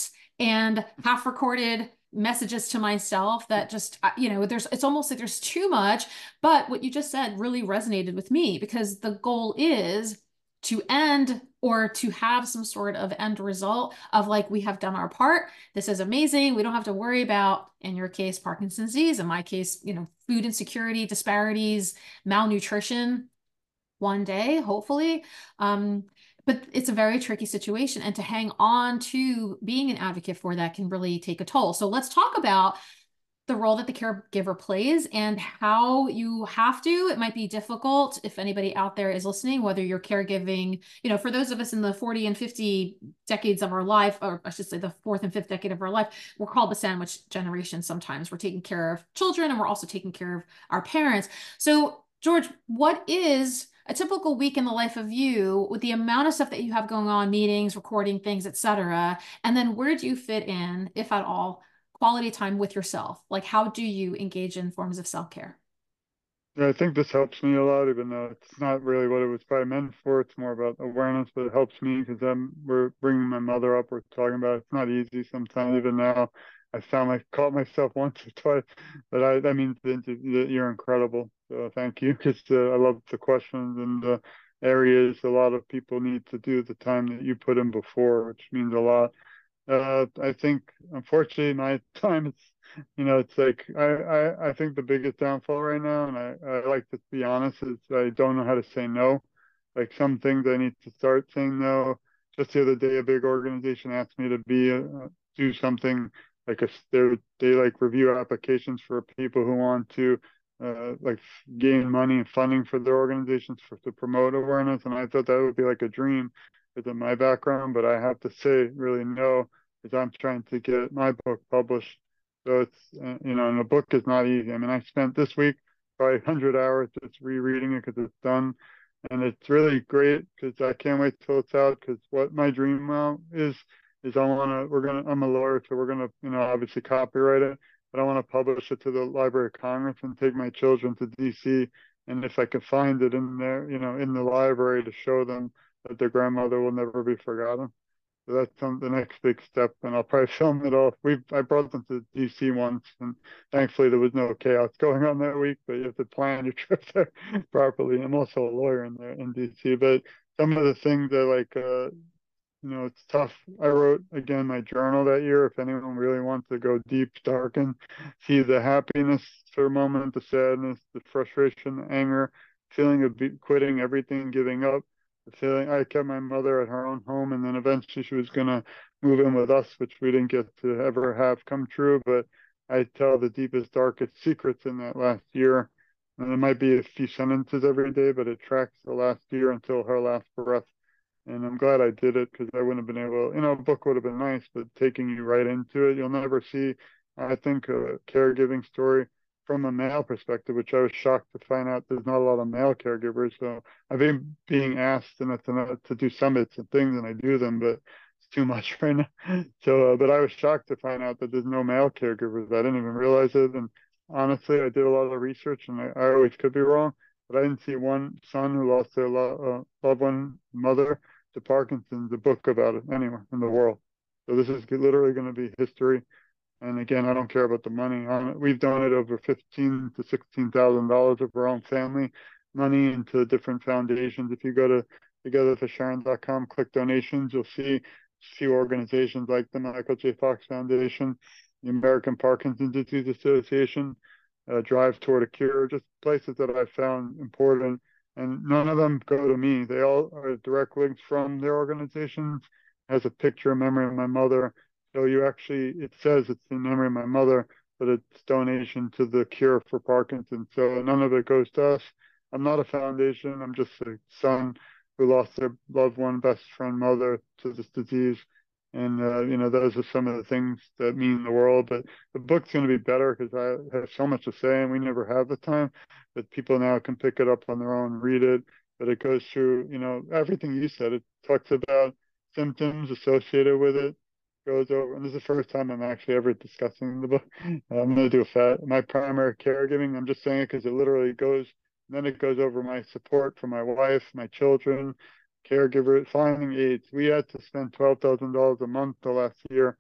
and half recorded messages to myself that just, you know, there's, it's almost like there's too much. But what you just said really resonated with me, because the goal is to end, or to have some sort of end result of like, we have done our part. This is amazing. We don't have to worry about, in your case, Parkinson's disease, in my case, you know, food insecurity, disparities, malnutrition one day, hopefully. Um, but it's a very tricky situation, and to hang on to being an advocate for that can really take a toll. So let's talk about the role that the caregiver plays and how you have to. It might be difficult if anybody out there is listening, whether you're caregiving, you know, for those of us in the forty and fifty decades of our life, or I should say the fourth and fifth decade of our life, we're called the sandwich generation. Sometimes we're taking care of children and we're also taking care of our parents. So George, what is a typical week in the life of you with the amount of stuff that you have going on, meetings, recording things, et cetera? And then where do you fit in, if at all, quality time with yourself? Like, how do you engage in forms of self-care? Yeah, I think this helps me a lot, even though it's not really what it was probably meant for. It's more about awareness, but it helps me because I'm we're bringing my mother up. We're talking about it. It's not easy sometimes. Even now, I found I caught myself once or twice, but I that means that you're incredible. So thank you, because uh, I love the questions and the areas a lot of people need to do the time that you put in before, which means a lot. Uh, I think, unfortunately, my time is, you know, it's like I, I, I think the biggest downfall right now, and I, I like to be honest, is I don't know how to say no. Like some things I need to start saying no. Just the other day, a big organization asked me to be uh, do something like a they they like review applications for people who want to uh, like gain money and funding for their organizations for to promote awareness, and I thought that would be like a dream within my background, but I have to say really no, because I'm trying to get my book published. So it's, uh, you know, and the book is not easy. I mean, I spent this week probably one hundred hours just rereading it because it's done. And it's really great because I can't wait till it's out, because what my dream now is, is I want to, we're going to, I'm a lawyer, so we're going to, you know, obviously copyright it, but I want to publish it to the Library of Congress and take my children to D C. And if I can find it in there, you know, in the library to show them that their grandmother will never be forgotten. So that's some, the next big step, and I'll probably film it all. We I brought them to D C once, and thankfully there was no chaos going on that week. But you have to plan your trip there properly. I'm also a lawyer in there in D C, but some of the things that like uh, you know, it's tough. I wrote again my journal that year. If anyone really wants to go deep, dark, and see the happiness for a moment, the sadness, the frustration, the anger, feeling of be- quitting everything, giving up, the feeling I kept my mother at her own home, and then eventually she was gonna move in with us, which we didn't get to ever have come true. But I tell the deepest, darkest secrets in that last year. And it might be a few sentences every day, but it tracks the last year until her last breath. And I'm glad I did it, because I wouldn't have been able, you know, a book would have been nice, but taking you right into it, you'll never see, I think, a caregiving story from a male perspective, which I was shocked to find out there's not a lot of male caregivers. So I've been being asked and to, to do summits and things, and I do them, but it's too much right now. So, uh, but I was shocked to find out that there's no male caregivers. I didn't even realize it. And honestly, I did a lot of research, and I, I always could be wrong, but I didn't see one son who lost their lo- uh, loved one mother to Parkinson's, a book about it anywhere in the world. So this is literally going to be history. And again, I don't care about the money. We've donated over fifteen to sixteen thousand dollars of our own family money into different foundations. If you go to together for sharon dot com, click donations, you'll see see organizations like the Michael J. Fox Foundation, the American Parkinson's Disease Association, uh, Drive Toward a Cure, just places that I found important. And none of them go to me. They all are direct links from their organizations. Has a picture, a memory of my mother. So you actually, it says it's in memory of my mother, but it's donation to the cure for Parkinson's. So none of it goes to us. I'm not a foundation. I'm just a son who lost their loved one, best friend, mother to this disease. And, uh, you know, those are some of the things that mean the world. But the book's going to be better because I have so much to say, and we never have the time. But people now can pick it up on their own, read it. But it goes through, you know, everything you said. It talks about symptoms associated with it, goes over, and this is the first time I'm actually ever discussing the book. I'm going to do a fat, my primary caregiving. I'm just saying it because it literally goes, then it goes over my support for my wife, my children, caregivers, finding aides. We had to spend twelve thousand dollars a month the last year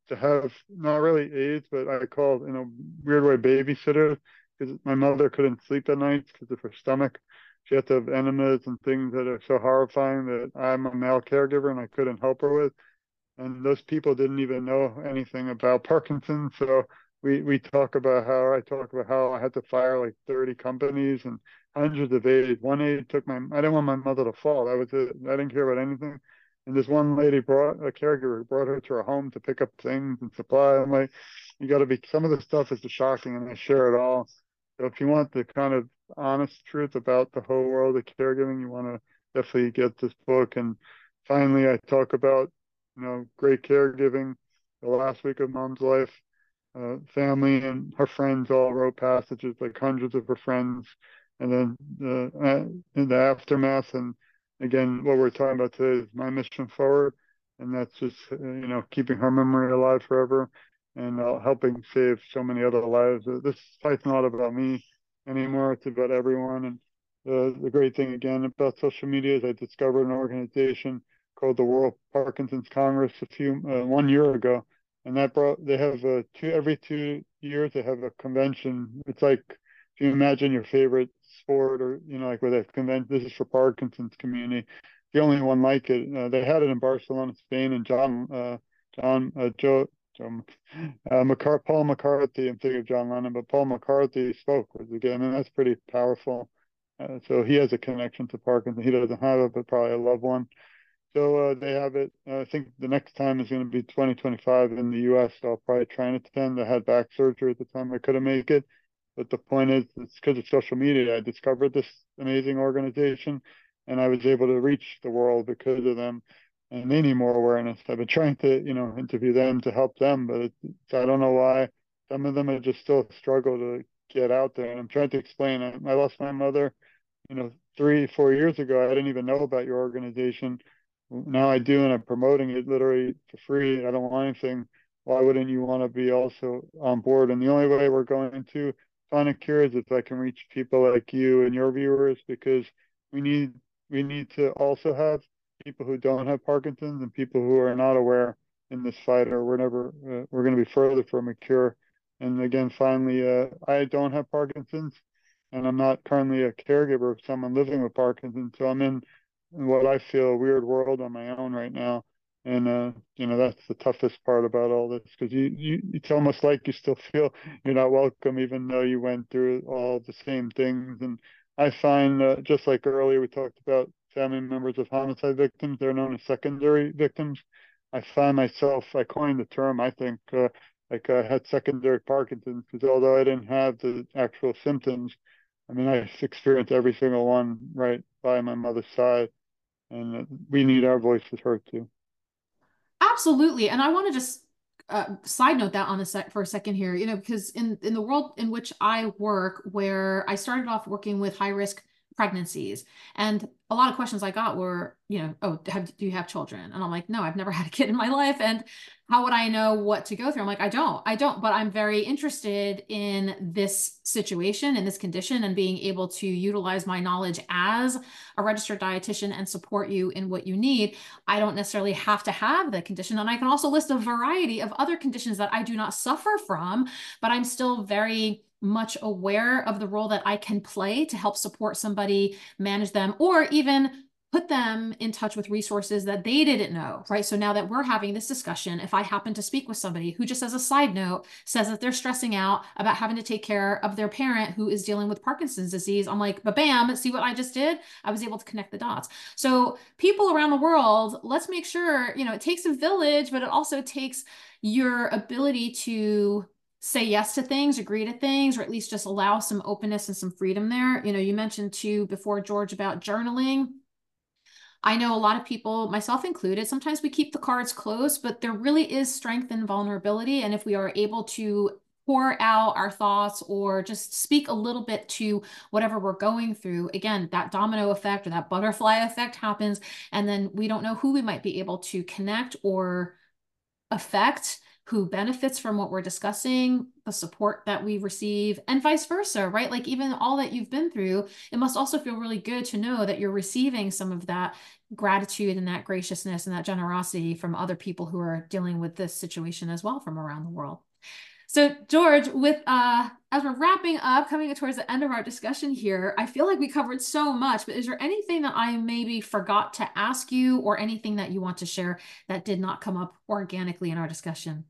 to have not really aides, but I call in a weird way babysitter because my mother couldn't sleep at nights because of her stomach. She had to have enemas and things that are so horrifying that I'm a male caregiver and I couldn't help her with. And those people didn't even know anything about Parkinson's. So we we talk about how I talk about how I had to fire like thirty companies and hundreds of aides. One aide took my I didn't want my mother to fall. That was it. I didn't care about anything. And this one lady brought a caregiver brought her to her home to pick up things and supply. I'm like, you got to be. Some of the stuff is just shocking, and I share it all. So if you want the kind of honest truth about the whole world of caregiving, you want to definitely get this book. And finally, I talk about you know great caregiving. The last week of mom's life, uh, family and her friends all wrote passages, like hundreds of her friends, and then the uh, in the aftermath. And again, what we're talking about today is my mission forward, and that's just uh, you know keeping her memory alive forever, and uh, helping save so many other lives. Uh, this fight's not about me anymore; it's about everyone. And uh, the great thing again about social media is I discovered an organization called the World Parkinson's Congress a few uh, one year ago, and that brought they have a two every two years they have a convention. It's like if you imagine your favorite sport, or you know like with a convention. This is for Parkinson's community. The only one like it. Uh, they had it in Barcelona, Spain, and John uh, John uh, Joe. Joe uh, McCart- Paul McCarthy. I'm thinking of John Lennon, but Paul McCarthy spoke was again, and that's pretty powerful. Uh, so he has a connection to Parkinson. He doesn't have it, but probably a loved one. So uh, they have it. Uh, I think the next time is going to be twenty twenty-five in the U S. So I'll probably try and attend. I had back surgery at the time I couldn't make it. But the point is, it's because of social media. I discovered this amazing organization, and I was able to reach the world because of them. And they need more awareness. I've been trying to, you know, interview them to help them, but it's, I don't know why. Some of them are just still struggle to get out there. And I'm trying to explain. I, I lost my mother, you know, three, four years ago. I didn't even know about your organization. Now I do, and I'm promoting it literally for free. I don't want anything. Why wouldn't you want to be also on board? And the only way we're going to find a cure is if I can reach people like you and your viewers, because we need we need to also have people who don't have Parkinson's and people who are not aware in this fight, or we're never uh, we're going to be further from a cure. And again, finally, uh, I don't have Parkinson's, and I'm not currently a caregiver of someone living with Parkinson's, so I'm in what I feel a weird world on my own right now. And uh, you know, that's the toughest part about all this, because you, you it's almost like you still feel you're not welcome, even though you went through all the same things. And I find uh, just like earlier we talked about family members of homicide victims, they're known as secondary victims. I find myself, I coined the term, I think, uh, like I had secondary Parkinson's, because although I didn't have the actual symptoms, I mean, I experienced every single one right by my mother's side, and we need our voices heard too. Absolutely. And I want to just uh, side note that on a sec for a second here, you know, because in in the world in which I work, where I started off working with high risk pregnancies, and a lot of questions I got were, you know, oh, have, do you have children? And I'm like, no, I've never had a kid in my life. And how would I know what to go through? I'm like, I don't, I don't, but I'm very interested in this situation, in this condition, and being able to utilize my knowledge as a registered dietitian and support you in what you need. I don't necessarily have to have the condition. And I can also list a variety of other conditions that I do not suffer from, but I'm still very much aware of the role that I can play to help support somebody manage them, or even put them in touch with resources that they didn't know, right? So now that we're having this discussion, if I happen to speak with somebody who just as a side note says that they're stressing out about having to take care of their parent who is dealing with Parkinson's disease, I'm like, but bam, see what I just did? I was able to connect the dots. So people around the world, let's make sure, you know, it takes a village, but it also takes your ability to say yes to things, agree to things, or at least just allow some openness and some freedom there. You know, you mentioned too before, George, about journaling. I know a lot of people, myself included, sometimes we keep the cards close, but there really is strength in vulnerability. And if we are able to pour out our thoughts or just speak a little bit to whatever we're going through, again, that domino effect or that butterfly effect happens. And then we don't know who we might be able to connect or affect, who benefits from what we're discussing, the support that we receive, and vice versa, right? Like even all that you've been through, it must also feel really good to know that you're receiving some of that gratitude and that graciousness and that generosity from other people who are dealing with this situation as well from around the world. So George, with uh, as we're wrapping up, coming towards the end of our discussion here, I feel like we covered so much, but is there anything that I maybe forgot to ask you or anything that you want to share that did not come up organically in our discussion?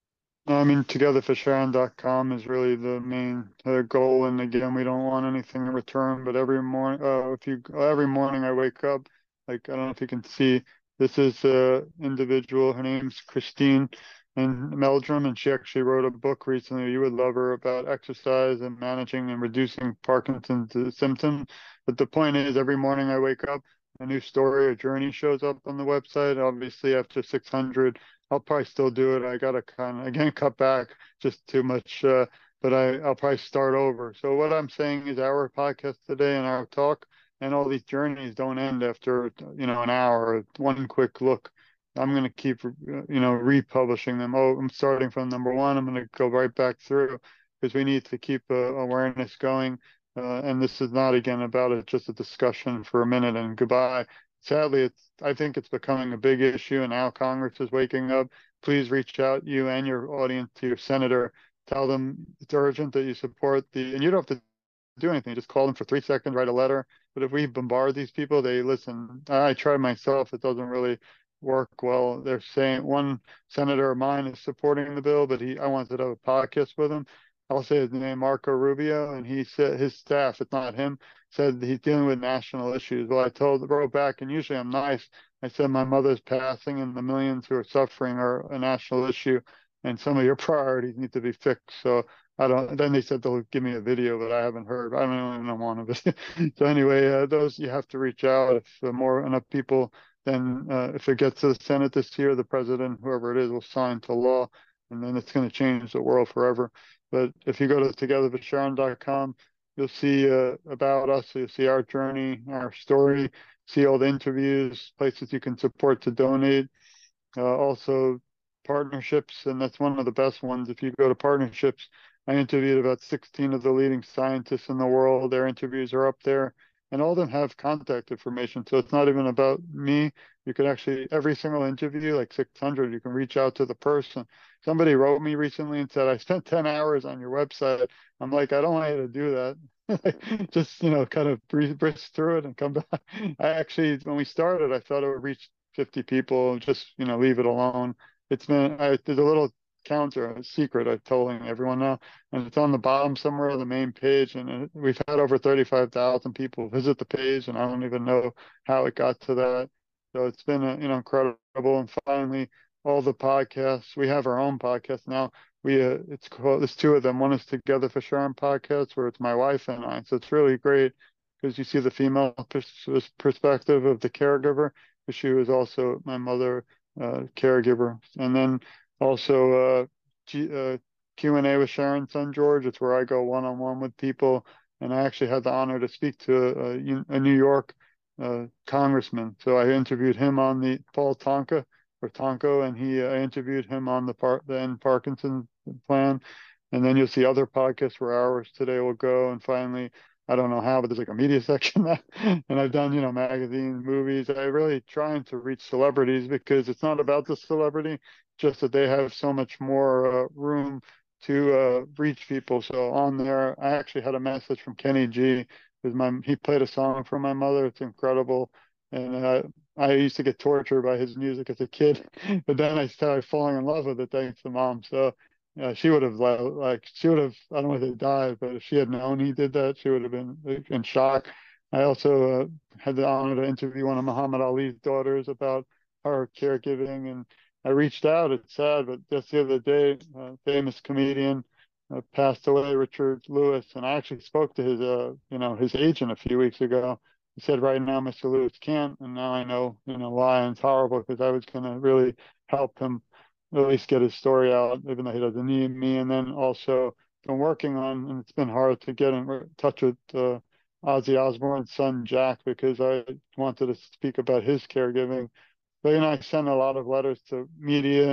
I mean, together for sharon dot com is really the main uh, goal. And again, we don't want anything in return, but every morning, uh, if you, every morning I wake up, like, I don't know if you can see, this is a individual, her name's Christine and Meldrum, and she actually wrote a book recently. You would love her, about exercise and managing and reducing Parkinson's symptoms. But the point is, every morning I wake up, a new story or journey shows up on the website. Obviously, after six hundred, I'll probably still do it. I gotta kind of again cut back, just too much. Uh, but I, I'll probably start over. So what I'm saying is, our podcast today and our talk and all these journeys don't end after, you know, an hour or one quick look. I'm going to keep, you know, republishing them. Oh, I'm starting from number one. I'm going to go right back through, because we need to keep uh, awareness going. Uh, and this is not, again, about it, just a discussion for a minute and goodbye. Sadly, it's, I think it's becoming a big issue, and now Congress is waking up. Please reach out, you and your audience, to your senator. Tell them it's urgent that you support the, and you don't have to do anything. Just call them for three seconds, write a letter. But if we bombard these people, they listen. I tried myself. It doesn't really work well. They're saying, one senator of mine is supporting the bill, but he, I wanted to have a podcast with him. I'll say his name, Marco Rubio, and he said his staff, it's not him, said he's dealing with national issues. Well, I told, wrote back, and usually I'm nice. I said, my mother's passing and the millions who are suffering are a national issue, and some of your priorities need to be fixed. So I don't, then they said they'll give me a video, but I haven't heard. I don't even want of it. So anyway, uh, those, you have to reach out. If uh, more enough people, then uh, if it gets to the Senate this year, the president, whoever it is, will sign to law, and then it's going to change the world forever. But if you go to together for sharon dot com, you'll see uh, about us. You'll see our journey, our story, see all the interviews, places you can support to donate. Uh, also partnerships, and that's one of the best ones. If you go to partnerships, I interviewed about sixteen of the leading scientists in the world. Their interviews are up there, and all of them have contact information. So it's not even about me. You could actually, every single interview, like six hundred, you can reach out to the person. Somebody wrote me recently and said, I spent ten hours on your website. I'm like, I don't want you to do that. Just, you know, kind of breeze, brisk through it and come back. I actually, when we started, I thought it would reach fifty people, just, you know, leave it alone. It's been, I, there's a little counter, a secret I'm telling everyone now, and it's on the bottom somewhere of the main page, and it, we've had over thirty-five thousand people visit the page, and I don't even know how it got to that. So it's been, a, you know, incredible. And finally, all the podcasts, we have our own podcast now. We, uh, it's called, there's two of them. One is Together for Sharon podcast, where it's my wife and I. So it's really great, because you see the female pers- perspective of the caregiver, because she was also my mother, uh, caregiver. And then also uh, G, uh, Q and A with Sharon's son, George. It's where I go one-on-one with people. And I actually had the honor to speak to a, a New York uh, congressman. So I interviewed him on the Paul Tonka, or Tonko, and he I interviewed him on the, par- the End Parkinson plan. And then you'll see other podcasts where ours today will go. And finally, I don't know how, but there's like a media section that, and I've done, you know, magazines, movies. I really trying to reach celebrities, because it's not about the celebrity, just that they have so much more uh, room to uh, reach people. So on there, I actually had a message from Kenny G, because my he played a song for my mother. It's incredible, and uh, I used to get tortured by his music as a kid, but then I started falling in love with it thanks to mom. So yeah, she would have like she would have, I don't know if they died, but if she had known he did that, she would have been in shock. I also uh, had the honor to interview one of Muhammad Ali's daughters about her caregiving, and I reached out. It's sad, but just the other day, a famous comedian uh, passed away, Richard Lewis, and I actually spoke to his, uh, you know, his agent a few weeks ago. He said, right now, Mister Lewis can't, and now I know, you know, why, and it's horrible, because I was going to really help him at least get his story out, even though he doesn't need me. And then also been working on, and it's been hard to get in touch with uh, Ozzy Osbourne's son, Jack, because I wanted to speak about his caregiving. But, you know, I sent a lot of letters to media,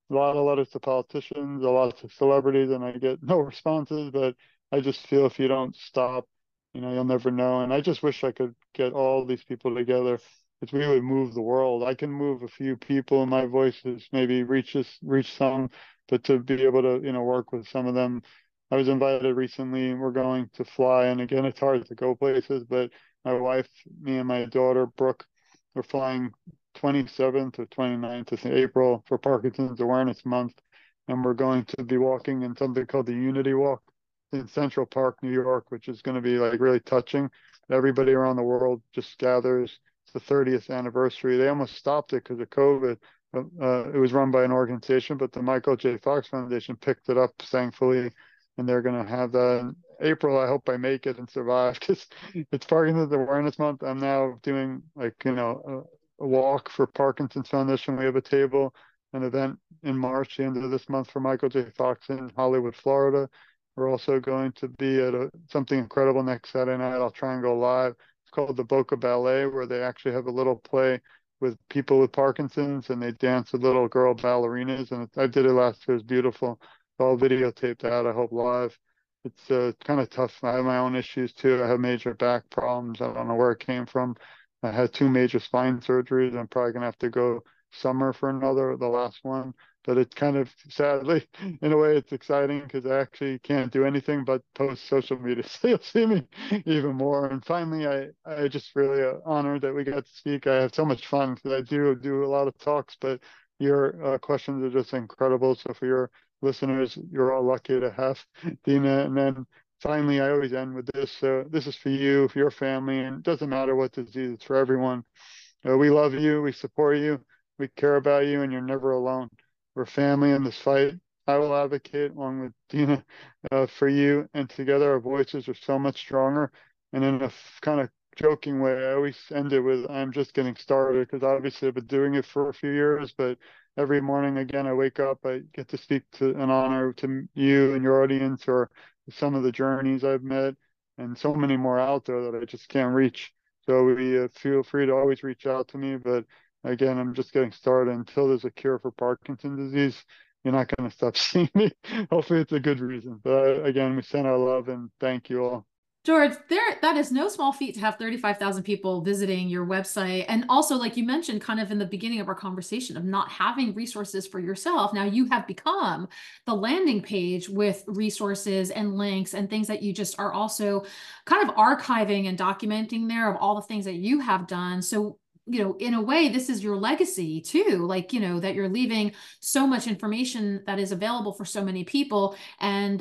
a lot of letters to politicians, a lot to celebrities, and I get no responses. But I just feel if you don't stop, you know, you'll never know. And I just wish I could get all these people together because we would move the world. I can move a few people, and my voice is maybe reaches reach some, but to be able to, you know, work with some of them. I was invited recently, and we're going to fly. And again, it's hard to go places, but my wife, me, and my daughter Brooke, we're flying twenty-seventh or twenty-ninth of April for Parkinson's Awareness Month, and we're going to be walking in something called the Unity Walk in Central Park, New York, which is going to be like really touching. Everybody around the world just gathers. It's the thirtieth anniversary. They almost stopped it because of COVID. Uh, it was run by an organization, but the Michael J. Fox Foundation picked it up, thankfully, and they're going to have that in April. I hope I make it and survive because it's Parkinson's Awareness Month. I'm now doing like, you know, a, a walk for Parkinson's Foundation. We have a table, an event in March, the end of this month, for Michael J. Fox in Hollywood, Florida. We're also going to be at a, something incredible next Saturday night. I'll try and go live. It's called the Boca Ballet, where they actually have a little play with people with Parkinson's, and they dance with little girl ballerinas. And it, I did it last year. It was beautiful. I'll videotape that, I hope, live. It's uh, kind of tough. I have my own issues too. I have major back problems. I don't know where it came from. I had two major spine surgeries. I'm probably going to have to go summer for another, the last one. But it's kind of, sadly, in a way, it's exciting because I actually can't do anything but post social media. So you'll see me even more. And finally, I, I just really uh, honored that we got to speak. I have so much fun because I do do a lot of talks, but your uh, questions are just incredible. So for your listeners, you're all lucky to have Dina. And then finally, I always end with this. Uh, this is for you, for your family, and it doesn't matter what disease, it's for everyone. Uh, we love you. We support you. We care about you, and you're never alone. We're family in this fight. I will advocate along with Dina uh, for you, and together our voices are so much stronger. And in a f- kind of joking way, I always end it with, I'm just getting started, because obviously I've been doing it for a few years, but every morning, again, I wake up, I get to speak to an honor to you and your audience, or some of the journeys I've met, and so many more out there that I just can't reach. So we uh, feel free to always reach out to me, but again, I'm just getting started. Until there's a cure for Parkinson's disease, you're not going to stop seeing me. Hopefully it's a good reason. But uh, again, we send our love and thank you all. George, there that is no small feat to have thirty-five thousand people visiting your website. And also, like you mentioned kind of in the beginning of our conversation, of not having resources for yourself. Now you have become the landing page with resources and links and things that you just are also kind of archiving and documenting there of all the things that you have done. So, you know, in a way, this is your legacy too, like, you know, that you're leaving so much information that is available for so many people. And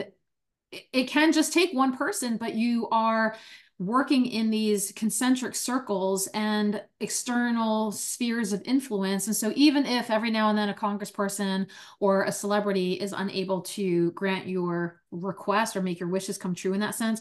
it can just take one person, but you are working in these concentric circles and external spheres of influence. And so even if every now and then a congressperson or a celebrity is unable to grant your request or make your wishes come true in that sense,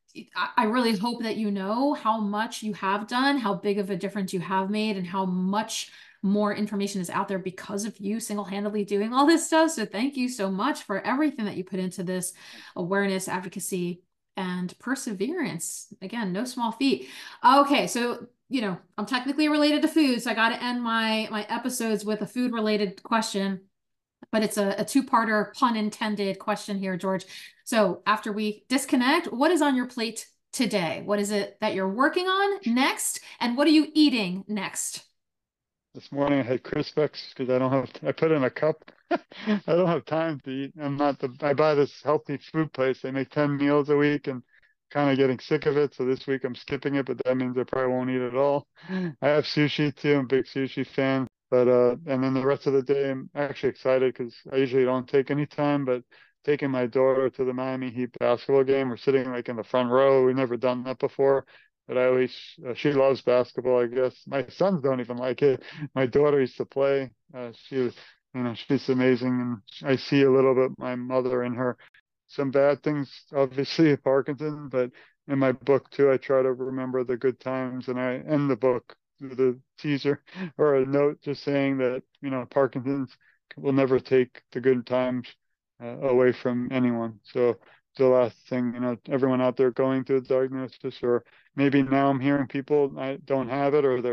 I really hope that you know how much you have done, how big of a difference you have made, and how much more information is out there because of you single-handedly doing all this stuff. So thank you so much for everything that you put into this awareness, advocacy, and perseverance. Again, no small feat. Okay, so you know, I'm technically related to food, so I got to end my my episodes with a food-related question. But it's a, a two-parter, pun intended question here, George. So after we disconnect, what is on your plate today? What is it that you're working on next? And what are you eating next? This morning I had Crispix because I don't have, I put in a cup. I don't have time to eat. I'm not the, I buy this healthy food place. They make ten meals a week and kind of getting sick of it. So this week I'm skipping it, but that means I probably won't eat at all. I have sushi too. I'm a big sushi fan. But, uh, and then the rest of the day, I'm actually excited because I usually don't take any time, but taking my daughter to the Miami Heat basketball game, we're sitting like in the front row. We've never done that before. But I always, uh, she loves basketball, I guess. My sons don't even like it. My daughter used to play. Uh, she was, you know, she's amazing. And I see a little bit my mother in her. Some bad things, obviously, Parkinson, but in my book too, I try to remember the good times. And I end the book with a teaser or a note just saying that, you know, Parkinson's will never take the good times uh, away from anyone. So the last thing, you know, everyone out there going through a diagnosis, or maybe now I'm hearing people I don't have it, or they're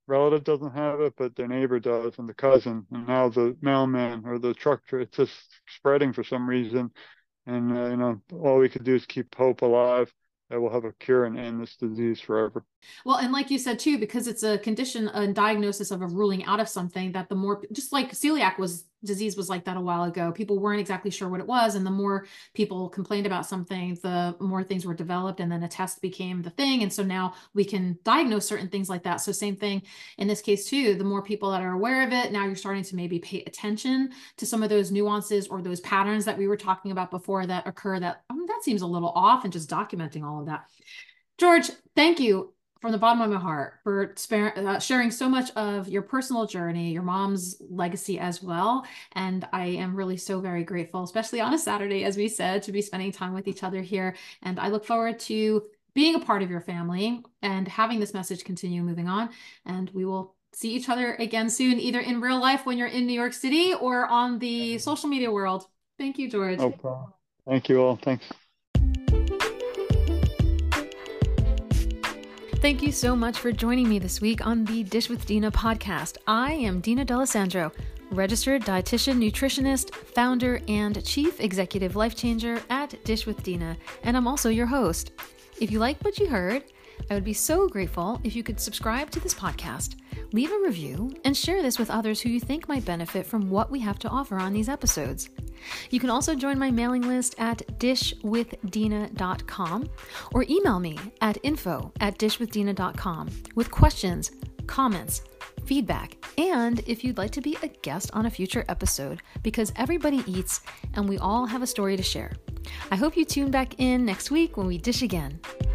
relative doesn't have it, but their neighbor does, and the cousin, and now the mailman or the truck. It's just spreading for some reason, and uh, you know, all we could do is keep hope alive that we'll have a cure and end this disease forever. Well, and like you said too, because it's a condition, a diagnosis of a ruling out of something, that the more, just like celiac was, disease was like that a while ago. People weren't exactly sure what it was, and the more people complained about something, the more things were developed, and then a test became the thing. And so now we can diagnose certain things like that. So same thing in this case too. The more people that are aware of it, now you're starting to maybe pay attention to some of those nuances or those patterns that we were talking about before that occur, that I mean, that seems a little off, and just documenting all of that. George, thank you from the bottom of my heart for spare, uh, sharing so much of your personal journey, your mom's legacy as well. And I am really so very grateful, especially on a Saturday, as we said, to be spending time with each other here. And I look forward to being a part of your family and having this message continue moving on. And we will see each other again soon, either in real life when you're in New York City or on the social media world. Thank you, George. No problem. Thank you all. Thanks. Thank you so much for joining me this week on the Dish with Dina podcast. I am Dina D'Alessandro, registered dietitian, nutritionist, founder, and chief executive life changer at Dish with Dina, and I'm also your host. If you liked what you heard, I would be so grateful if you could subscribe to this podcast, leave a review, and share this with others who you think might benefit from what we have to offer on these episodes. You can also join my mailing list at dish with dina dot com or email me at info at dish with dina dot com with questions, comments, feedback, and if you'd like to be a guest on a future episode, because everybody eats and we all have a story to share. I hope you tune back in next week when we dish again.